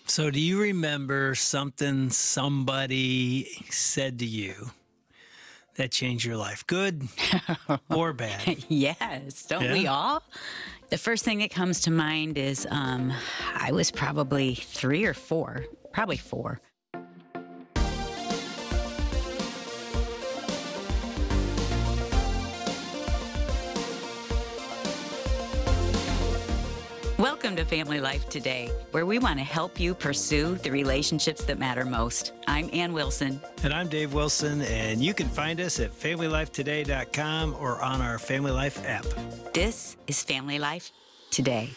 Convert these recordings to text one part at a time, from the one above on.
So, do you remember something somebody said to you that changed your life, good or bad? Yes, don't we Yeah. all? The first thing that comes to mind is I was probably 3 or 4, probably 4. Welcome to Family Life Today, where we want to help you pursue the relationships that matter most. I'm Ann Wilson. And I'm Dave Wilson, and you can find us at FamilyLifeToday.com or on our Family Life app. This is Family Life Today.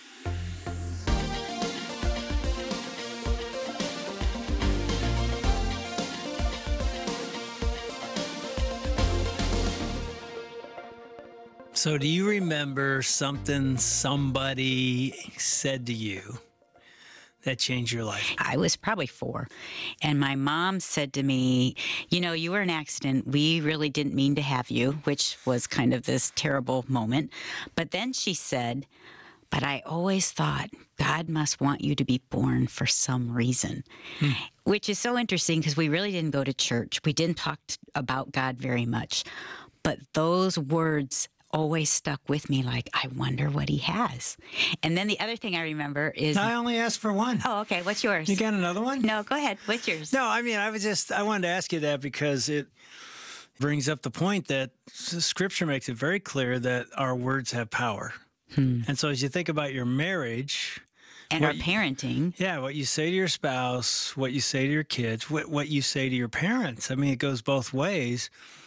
So, do you remember something somebody said to you that changed your life? I was probably 4. And my mom said to me, you were an accident. We really didn't mean to have you, which was kind of this terrible moment. But then she said, but I always thought God must want you to be born for some reason, which is so interesting because we really didn't go to church. We didn't talk about God very much. But those words always stuck with me, like, I wonder what he has. And then the other thing I remember is... I only asked for one. Oh, okay. What's yours? You got another one? No, go ahead. What's yours? No, I mean, I wanted to ask you that because it brings up the point that Scripture makes it very clear that our words have power. And so as you think about your marriage... And our parenting. Yeah, what you say to your spouse, what you say to your kids, what you say to your parents. I mean, it goes both ways.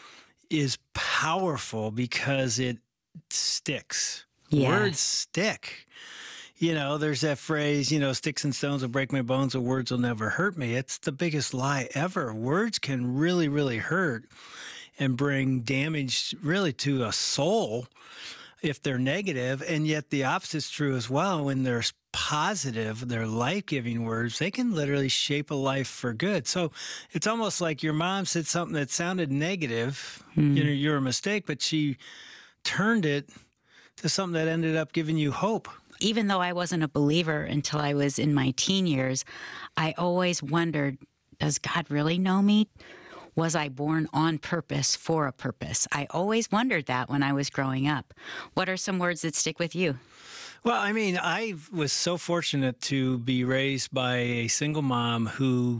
Is powerful because it sticks. Yeah. Words stick. There's that phrase, sticks and stones will break my bones, but words will never hurt me. It's the biggest lie ever. Words can really, really hurt and bring damage really to a soul if they're negative, and yet the opposite's true as well. When they're positive, they're life-giving words, they can literally shape a life for good. So it's almost like your mom said something that sounded negative, you're a mistake, but she turned it to something that ended up giving you hope. Even though I wasn't a believer until I was in my teen years, I always wondered, does God really know me? Was I born on purpose for a purpose? I always wondered that when I was growing up. What are some words that stick with you? Well, I mean, I was so fortunate to be raised by a single mom who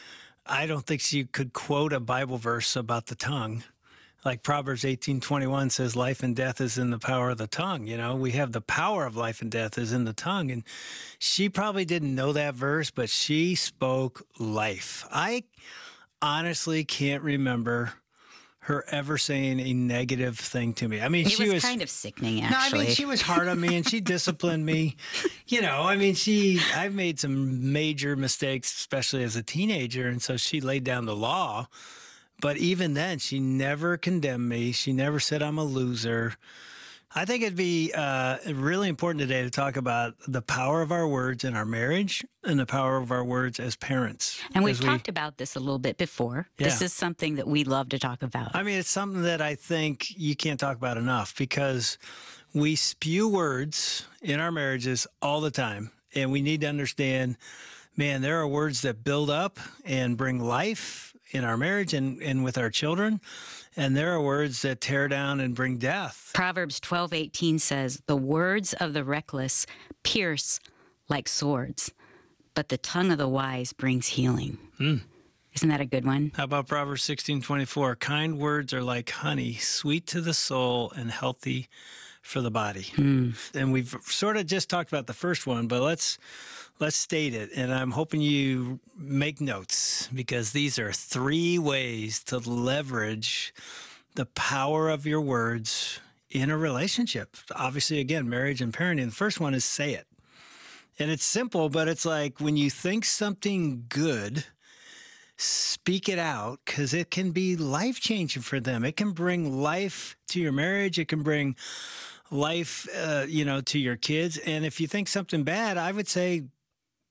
I don't think she could quote a Bible verse about the tongue. Like Proverbs 18:21 says, life and death is in the power of the tongue. We have the power of life and death is in the tongue. And she probably didn't know that verse, but she spoke life. I honestly can't remember her ever saying a negative thing to me. I mean, she was kind of sickening, actually. No, I mean, she was hard on me and she disciplined me. I've made some major mistakes, especially as a teenager. And so she laid down the law. But even then, she never condemned me. She never said I'm a loser. I think it'd be really important today to talk about the power of our words in our marriage and the power of our words as parents. And we've talked about this a little bit before. Yeah. This is something that we love to talk about. I mean, it's something that I think you can't talk about enough because we spew words in our marriages all the time. And we need to understand, man, there are words that build up and bring life in our marriage and with our children. And there are words that tear down and bring death. Proverbs 12:18 says, the words of the reckless pierce like swords, but the tongue of the wise brings healing. Isn't that a good one? How about Proverbs 16:24? Kind words are like honey, sweet to the soul and healthy for the body. And we've sort of just talked about the first one, but let's state it. And I'm hoping you make notes because these are 3 ways to leverage the power of your words in a relationship. Obviously, again, marriage and parenting. The first one is say it. And it's simple, but it's like when you think something good, speak it out because it can be life-changing for them. It can bring life to your marriage. It can bring life, to your kids. And if you think something bad, I would say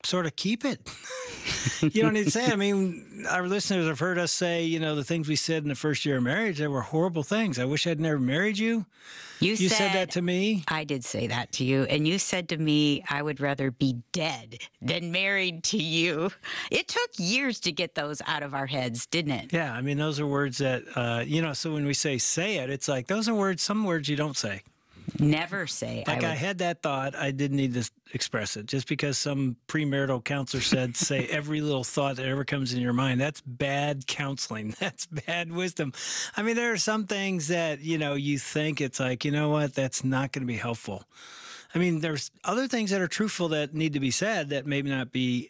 sort of keep it. You don't need to say it. I mean, our listeners have heard us say, the things we said in the first year of marriage, they were horrible things. I wish I'd never married you. You said that to me. I did say that to you. And you said to me, I would rather be dead than married to you. It took years to get those out of our heads, didn't it? Yeah. I mean, those are words that, so when we say it, it's like those are some words you don't say. Never say. Like I had that thought, I didn't need to express it. Just because some premarital counselor said, say every little thought that ever comes in your mind, that's bad counseling. That's bad wisdom. I mean, there are some things that, you think it's like, you know what, that's not going to be helpful. I mean, there's other things that are truthful that need to be said that maybe not be,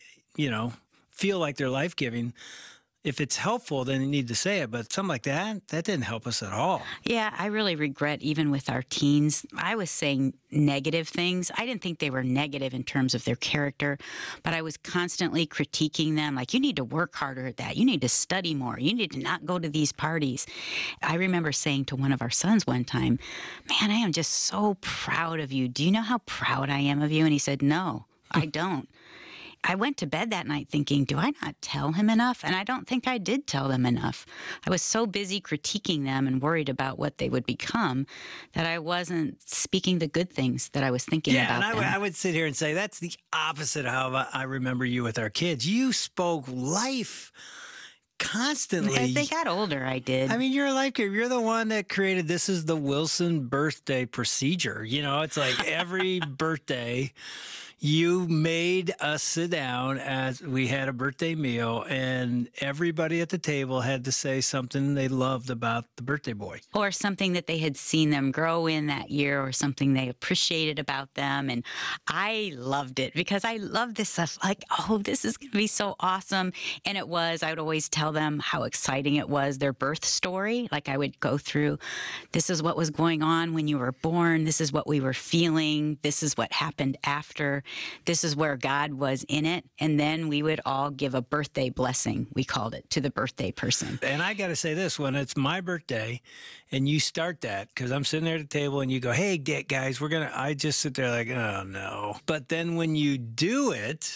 feel like they're life-giving. If it's helpful, then you need to say it. But something like that didn't help us at all. Yeah, I really regret, even with our teens, I was saying negative things. I didn't think they were negative in terms of their character, but I was constantly critiquing them. Like, you need to work harder at that. You need to study more. You need to not go to these parties. I remember saying to one of our sons one time, man, I am just so proud of you. Do you know how proud I am of you? And he said, no, I don't. I went to bed that night thinking, do I not tell him enough? And I don't think I did tell them enough. I was so busy critiquing them and worried about what they would become that I wasn't speaking the good things that I was thinking about them. I would sit here and say that's the opposite of how I remember you with our kids. You spoke life constantly. As they got older, I did. I mean, you're a life giver. You're the one that created, this is the Wilson birthday procedure. It's like every birthday, you made us sit down as we had a birthday meal, and everybody at the table had to say something they loved about the birthday boy. Or something that they had seen them grow in that year, or something they appreciated about them. And I loved it because I love this stuff. Like, oh, this is going to be so awesome. And it was. I would always tell them how exciting it was, their birth story. Like, I would go through, this is what was going on when you were born. This is what we were feeling. This is what happened after. This is where God was in it. And then we would all give a birthday blessing, we called it, to the birthday person. And I got to say this, when it's my birthday and you start that, because I'm sitting there at the table and you go, hey, guys, I just sit there like, oh, no. But then when you do it,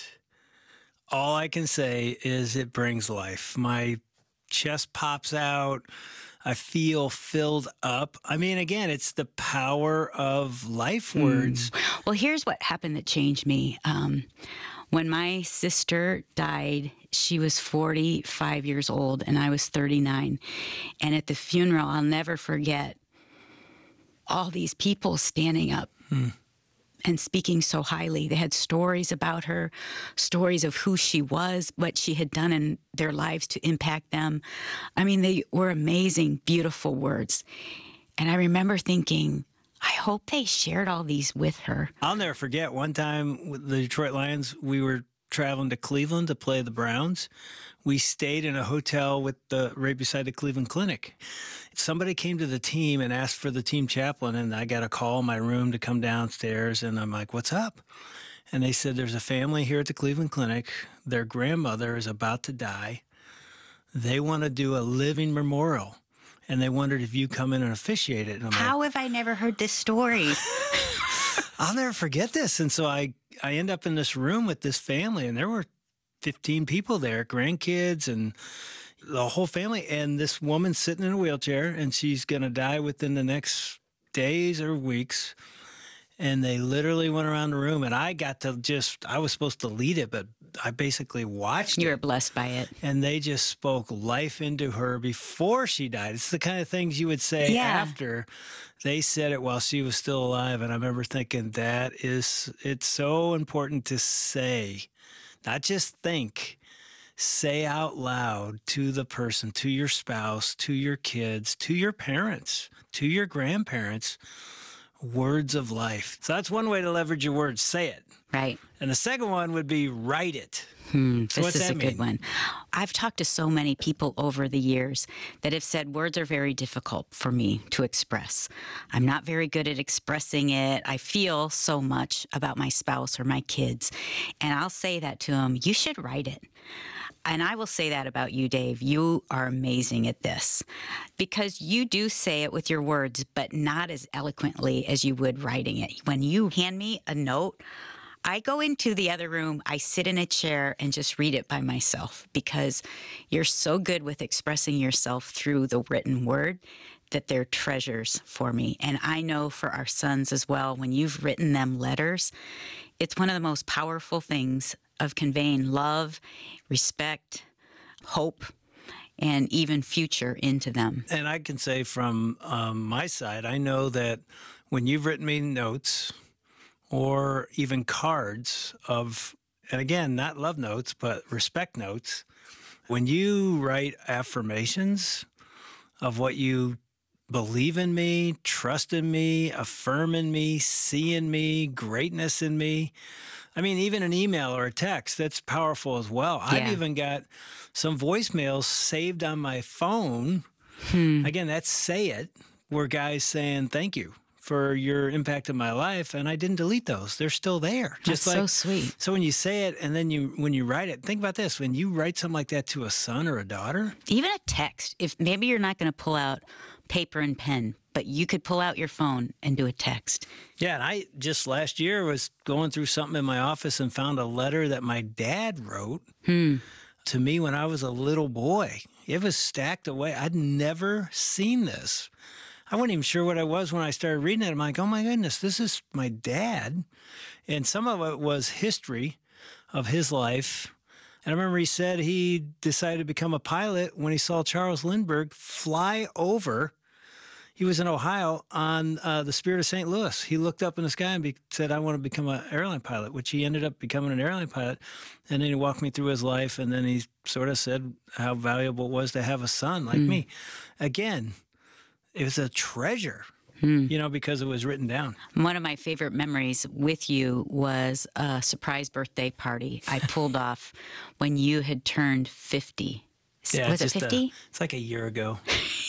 all I can say is it brings life. My chest pops out. I feel filled up. I mean, again, it's the power of life words. Well, here's what happened that changed me. When my sister died, she was 45 years old and I was 39. And at the funeral, I'll never forget all these people standing up and speaking so highly. They had stories about her, stories of who she was, what she had done in their lives to impact them. I mean, they were amazing, beautiful words. And I remember thinking, I hope they shared all these with her. I'll never forget one time with the Detroit Lions, we were traveling to Cleveland to play the Browns. We stayed in a hotel right beside the Cleveland Clinic. Somebody came to the team and asked for the team chaplain, and I got a call in my room to come downstairs, and I'm like, what's up? And they said, there's a family here at the Cleveland Clinic. Their grandmother is about to die. They want to do a living memorial, and they wondered if you come in and officiate it. And How have I never heard this story? I'll never forget this. And so I end up in this room with this family, and there were 15 people there, grandkids and the whole family. And this woman's sitting in a wheelchair, and she's going to die within the next days or weeks. And they literally went around the room, and I was supposed to lead it, but I basically watched it. You were blessed by it. And they just spoke life into her before she died. It's the kind of things you would say after. They said it while she was still alive. And I remember thinking it's so important to say, not just think, say out loud to the person, to your spouse, to your kids, to your parents, to your grandparents, words of life. So that's one way to leverage your words. Say it. Right. And the second one would be write it. So this is a good one. I've talked to so many people over the years that have said words are very difficult for me to express. I'm not very good at expressing it. I feel so much about my spouse or my kids. And I'll say that to them, you should write it. And I will say that about you, Dave. You are amazing at this because you do say it with your words, but not as eloquently as you would writing it. When you hand me a note, I go into the other room, I sit in a chair and just read it by myself because you're so good with expressing yourself through the written word that they're treasures for me. And I know for our sons as well, when you've written them letters, it's one of the most powerful things of conveying love, respect, hope, and even future into them. And I can say from my side, I know that when you've written me notes or even cards of, and again, not love notes, but respect notes, when you write affirmations of what you believe in me, trust in me, affirm in me, see in me, greatness in me. I mean, even an email or a text, that's powerful as well. Yeah. I've even got some voicemails saved on my phone. Again, that's Say It, where guys saying, thank you for your impact in my life. And I didn't delete those. They're still there. That's so sweet. So when you say it and then when you write it, think about this. When you write something like that to a son or a daughter. Even a text, if maybe you're not going to pull out paper and pen, but you could pull out your phone and do a text. Yeah, and I just last year was going through something in my office and found a letter that my dad wrote to me when I was a little boy. It was stacked away. I'd never seen this. I wasn't even sure what it was when I started reading it. I'm like, oh my goodness, this is my dad. And some of it was history of his life. And I remember he said he decided to become a pilot when he saw Charles Lindbergh fly over. He was in Ohio on the Spirit of St. Louis. He looked up in the sky and said, I want to become an airline pilot, which he ended up becoming an airline pilot. And then he walked me through his life. And then he sort of said how valuable it was to have a son like me. Again, it was a treasure, because it was written down. One of my favorite memories with you was a surprise birthday party I pulled off when you had turned 50. Yeah, was it 50? It's like a year ago.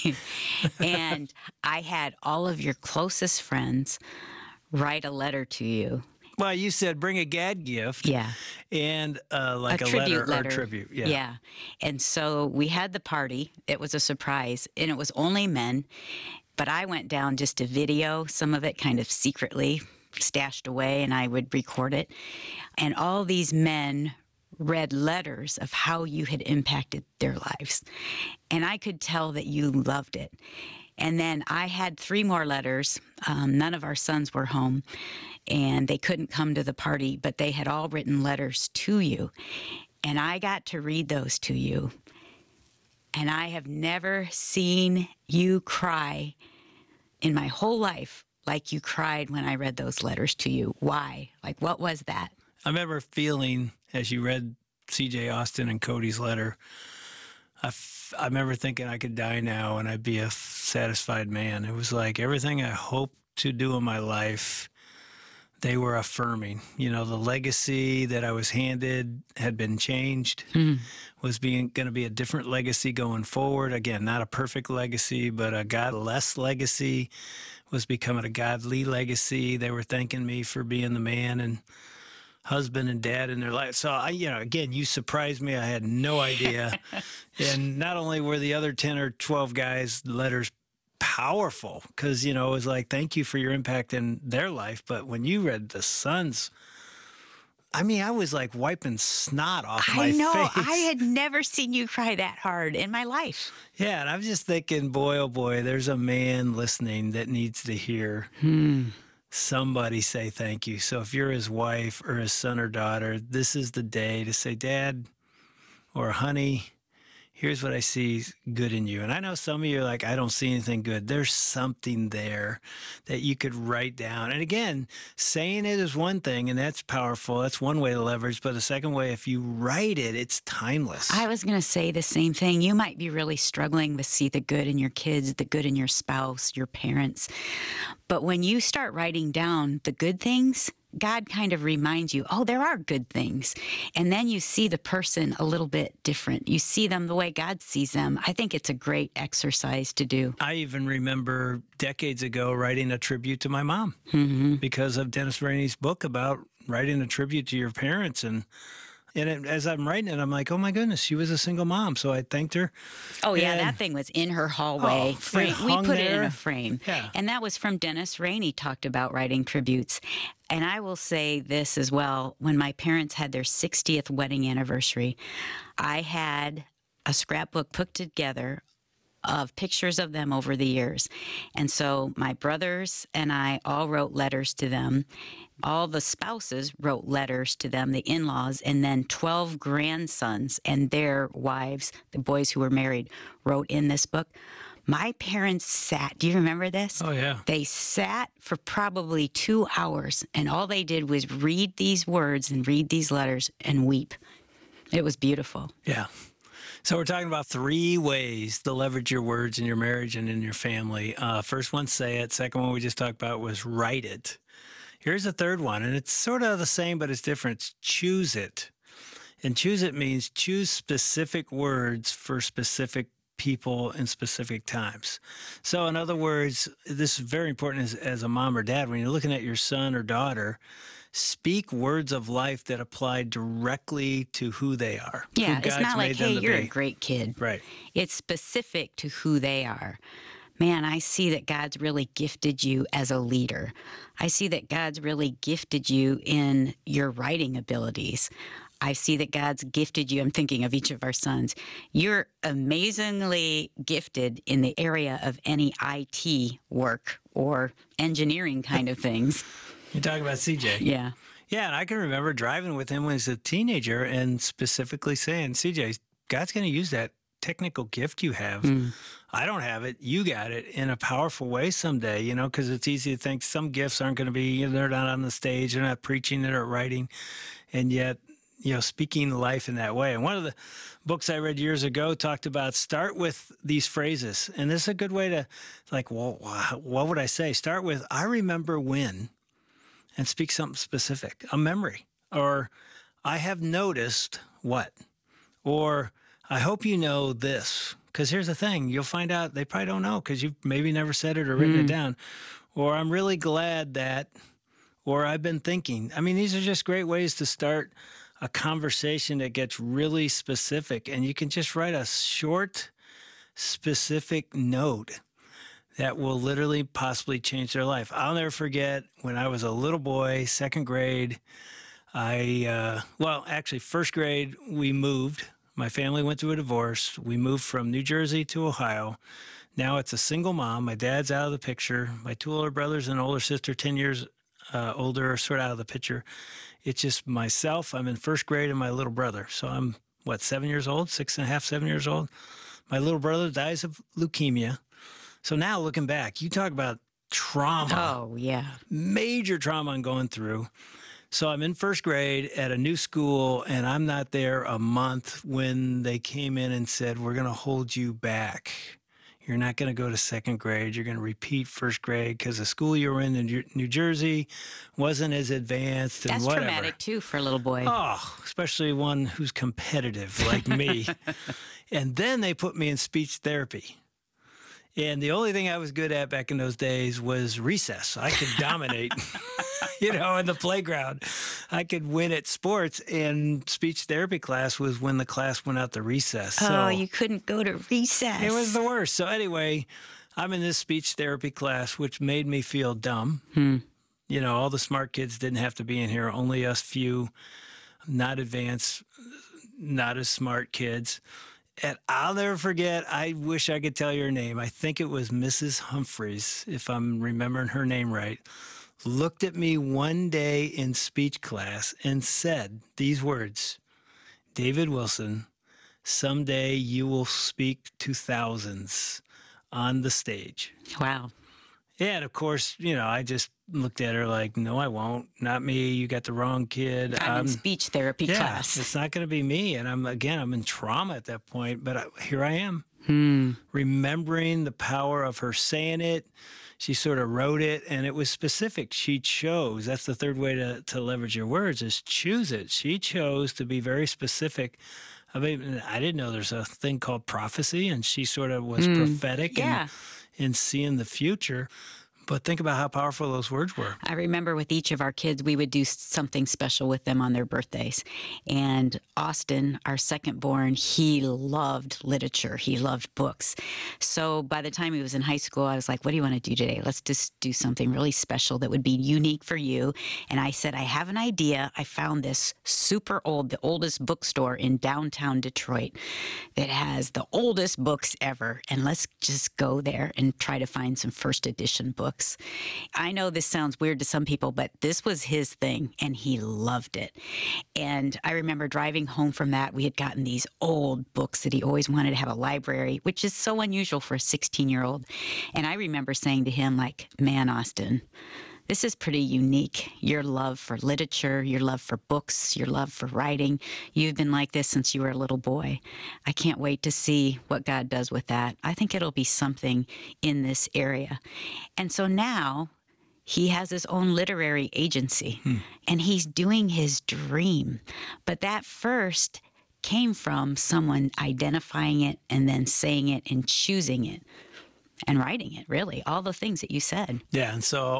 And I had all of your closest friends write a letter to you. Well, you said bring a gad gift. Yeah. And like a letter or a tribute. Yeah. Yeah. And so we had the party. It was a surprise, and it was only men. But I went down just to video some of it kind of secretly stashed away, and I would record it. And all these men read letters of how you had impacted their lives. And I could tell that you loved it. And then I had 3 more letters. None of our sons were home, and they couldn't come to the party, but they had all written letters to you. And I got to read those to you. And I have never seen you cry in my whole life like you cried when I read those letters to you. Why? Like, what was that? I remember feeling, as you read C.J. Austin and Cody's letter, I remember thinking I could die now and I'd be a satisfied man. It was like everything I hoped to do in my life, they were affirming. The legacy that I was handed had been changed, was going to be a different legacy going forward. Again, not a perfect legacy, but a godless legacy, was becoming a godly legacy. They were thanking me for being the man and husband and dad in their life. So, again, you surprised me. I had no idea. And not only were the other 10 or 12 guys' letters powerful, because, it was like, thank you for your impact in their life. But when you read the sons, I was like wiping snot off my face. I know. I had never seen you cry that hard in my life. Yeah, and I'm just thinking, boy, oh boy, there's a man listening that needs to hear somebody say thank you. So if you're his wife or his son or daughter, this is the day to say, Dad or honey, here's what I see good in you. And I know some of you are like, I don't see anything good. There's something there that you could write down. And again, saying it is one thing, and that's powerful. That's one way to leverage. But the second way, if you write it, it's timeless. I was going to say the same thing. You might be really struggling to see the good in your kids, the good in your spouse, your parents. But when you start writing down the good things, God kind of reminds you, oh, there are good things. And then you see the person a little bit different. You see them the way God sees them. I think it's a great exercise to do. I even remember decades ago writing a tribute to my mom because of Dennis Rainey's book about writing a tribute to your parents. And And as I'm writing it, I'm like, oh my goodness, she was a single mom. So I thanked her. Oh, yeah, And- that thing was in her hallway. it Frame. We hung put it in there. a frame. Yeah. And that was from Dennis Rainey, talked about writing tributes. And I will say this as well. When my parents had their 60th wedding anniversary, I had a scrapbook put together of pictures of them over the years. And so my brothers and I all wrote letters to them. All the spouses wrote letters to them, the in-laws, and then 12 grandsons and their wives, the boys who were married, wrote in this book. My parents sat, do you remember this? Oh, yeah. They sat for probably 2 hours, and all they did was read these words and read these letters and weep. It was beautiful. Yeah. So we're talking about 3 ways to leverage your words in your marriage and in your family. First one, say it. Second one we just talked about was write it. Here's the third one, and it's sort of the same, but it's different. It's choose it. And choose it means choose specific words for specific people in specific times. So in other words, this is very important as a mom or dad. When you're looking at your son or daughter, speak words of life that apply directly to who they are. Yeah, who it's God's not like, made them hey, to you're a be. great kid. Right. It's specific to who they are. Man, I see that God's really gifted you as a leader. I see that God's really gifted you in your writing abilities. I see that God's gifted you. I'm thinking of each of our sons. You're amazingly gifted in the area of any IT work or engineering kind of things. You're talking about CJ. Yeah. Yeah, and I can remember driving with him when he was a teenager and specifically saying, CJ, God's going to use that technical gift you have. I don't have it. You got it in a powerful way someday, you know, because it's easy to think some gifts aren't going to be, they're not on the stage, they're not preaching, they're not writing. And yet, speaking life in that way. And one of the books I read years ago talked about start with these phrases. And this is a good way to, like, well, what would I say? Start with, I remember when, and speak something specific, a memory, or I have noticed what, or I hope you know this. Because here's the thing, you'll find out they probably don't know because you've maybe never said it or written it down. Or I'm really glad that, or I've been thinking. I mean, these are just great ways to start a conversation that gets really specific. And you can just write a short, specific note that will literally possibly change their life. I'll never forget when I was a little boy, second grade, first grade, we moved. My family went through a divorce. We moved from New Jersey to Ohio. Now it's a single mom. My dad's out of the picture. My 2 older brothers and older sister, 10 years older, are sort of out of the picture. It's just myself. I'm in first grade and my little brother. So I'm, 7 years old, 6.5, 7 years old. My little brother dies of leukemia. So now looking back, you talk about trauma. Oh, yeah. Major trauma I'm going through. So I'm in first grade at a new school, and I'm not there a month when they came in and said, we're going to hold you back. You're not going to go to second grade. You're going to repeat first grade because the school you were in New Jersey wasn't as advanced and That's whatever. traumatic, too, for a little boy. Oh, especially one who's competitive like me. And then they put me in speech therapy. And the only thing I was good at back in those days was recess. I could dominate, in the playground. I could win at sports, and speech therapy class was when the class went out to recess. Oh, So you couldn't go to recess. it was the worst. So anyway, I'm in this speech therapy class, which made me feel dumb. All the smart kids didn't have to be in here. Only us few, not advanced, not as smart kids. And I'll never forget, I wish I could tell you her name. I think it was Mrs. Humphreys, if I'm remembering her name right, looked at me one day in speech class and said these words, David Wilson, someday you will speak to thousands on the stage. Wow. Yeah, and of course, I just looked at her like, no, I won't. Not me. You got the wrong kid. I'm in speech therapy class. It's not going to be me. And I'm in trauma at that point, but here I am. Remembering the power of her saying it. She sort of wrote it, and it was specific. She chose. That's the third way to leverage your words is choose it. She chose to be very specific. I mean, I didn't know there's a thing called prophecy, and she sort of was prophetic. Yeah. And seeing the future. But think about how powerful those words were. I remember with each of our kids, we would do something special with them on their birthdays. And Austin, our second born, he loved literature. He loved books. So by the time he was in high school, I was like, what do you want to do today? Let's just do something really special that would be unique for you. And I said, I have an idea. I found this super old, the oldest bookstore in downtown Detroit that has the oldest books ever. And let's just go there and try to find some first edition books. I know this sounds weird to some people, but this was his thing, and he loved it. And I remember driving home from that, we had gotten these old books that he always wanted to have a library, which is so unusual for a 16-year-old. And I remember saying to him, like, man, Austin, this is pretty unique. Your love for literature, your love for books, your love for writing. You've been like this since you were a little boy. I can't wait to see what God does with that. I think it'll be something in this area. And so now he has his own literary agency, and he's doing his dream. But that first came from someone identifying it and then saying it and choosing it. And writing it, really, all the things that you said. Yeah, and so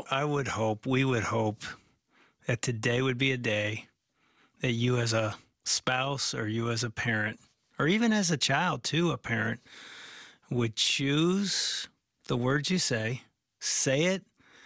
we would hope that today would be a day that you as a spouse or you as a parent, or even as a child too, a parent, would choose the words you say it,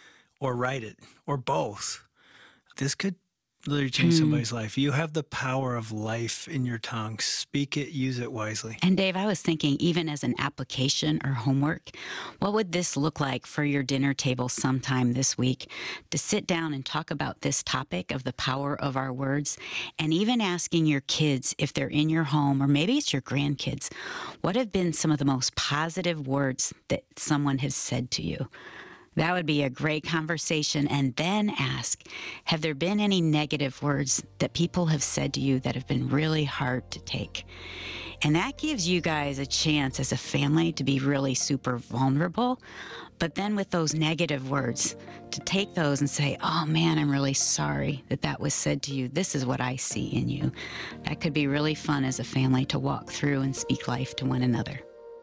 or write it, or both. This could literally change somebody's life. You have the power of life in your tongue. Speak it, use it wisely. And Dave, I was thinking, even as an application or homework, what would this look like for your dinner table sometime this week? To sit down and talk about this topic of the power of our words, and even asking your kids, if they're in your home, or maybe it's your grandkids, what have been some of the most positive words that someone has said to you? That would be a great conversation. And then ask, have there been any negative words that people have said to you that have been really hard to take? And that gives you guys a chance as a family to be really super vulnerable. But then with those negative words, to take those and say, oh man, I'm really sorry that that was said to you. This is what I see in you. That could be really fun as a family to walk through and speak life to one another.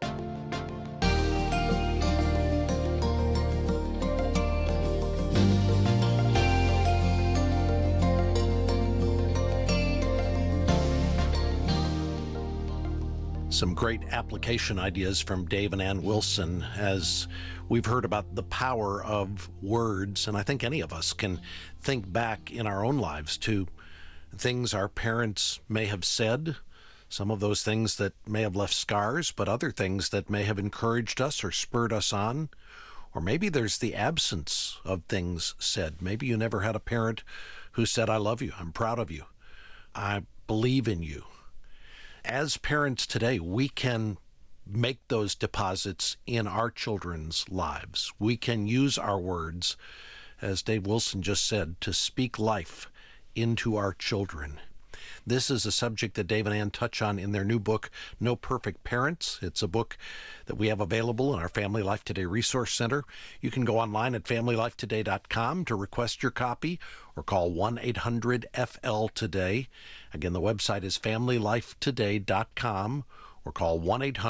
Some great application ideas from Dave and Ann Wilson as we've heard about the power of words. And I think any of us can think back in our own lives to things our parents may have said, some of those things that may have left scars, but other things that may have encouraged us or spurred us on. Or maybe there's the absence of things said. Maybe you never had a parent who said, I love you, I'm proud of you, I believe in you. As parents today, we can make those deposits in our children's lives. We can use our words, as Dave Wilson just said, to speak life into our children. This is a subject that Dave and Ann touch on in their new book, No Perfect Parents. It's a book that we have available in our Family Life Today Resource Center. You can go online at familylifetoday.com to request your copy or call 1-800-FL-TODAY. Again, the website is familylifetoday.com or call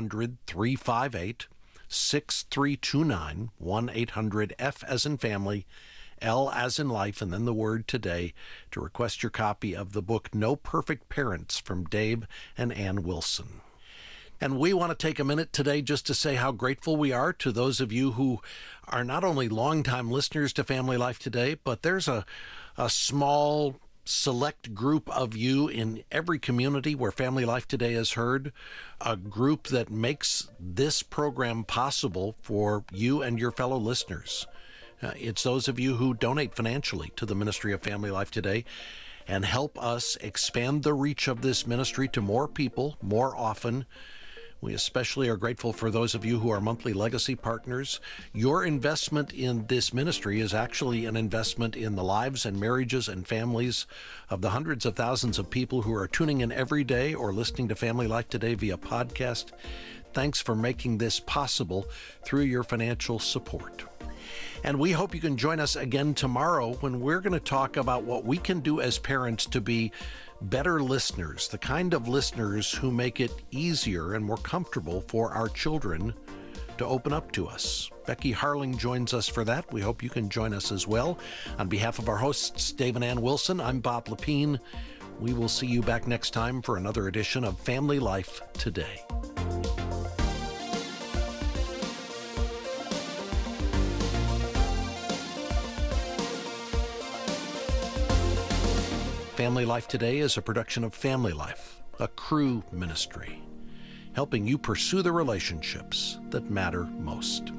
1-800-358-6329, 1-800-F as in family, L as in life, and then the word today, to request your copy of the book No Perfect Parents from Dave and Ann Wilson. And we want to take a minute today just to say how grateful we are to those of you who are not only longtime listeners to Family Life Today, but there's a small select group of you in every community where Family Life Today is heard, a group that makes this program possible for you and your fellow listeners. It's those of you who donate financially to the ministry of Family Life Today and help us expand the reach of this ministry to more people more often. We especially are grateful for those of you who are monthly legacy partners. Your investment in this ministry is actually an investment in the lives and marriages and families of the hundreds of thousands of people who are tuning in every day or listening to Family Life Today via podcast. Thanks for making this possible through your financial support. And we hope you can join us again tomorrow when we're going to talk about what we can do as parents to be better listeners, the kind of listeners who make it easier and more comfortable for our children to open up to us. Becky Harling joins us for that. We hope you can join us as well. On behalf of our hosts, Dave and Ann Wilson, I'm Bob Lepine. We will see you back next time for another edition of Family Life Today. Family Life Today is a production of Family Life, a Cru ministry, helping you pursue the relationships that matter most.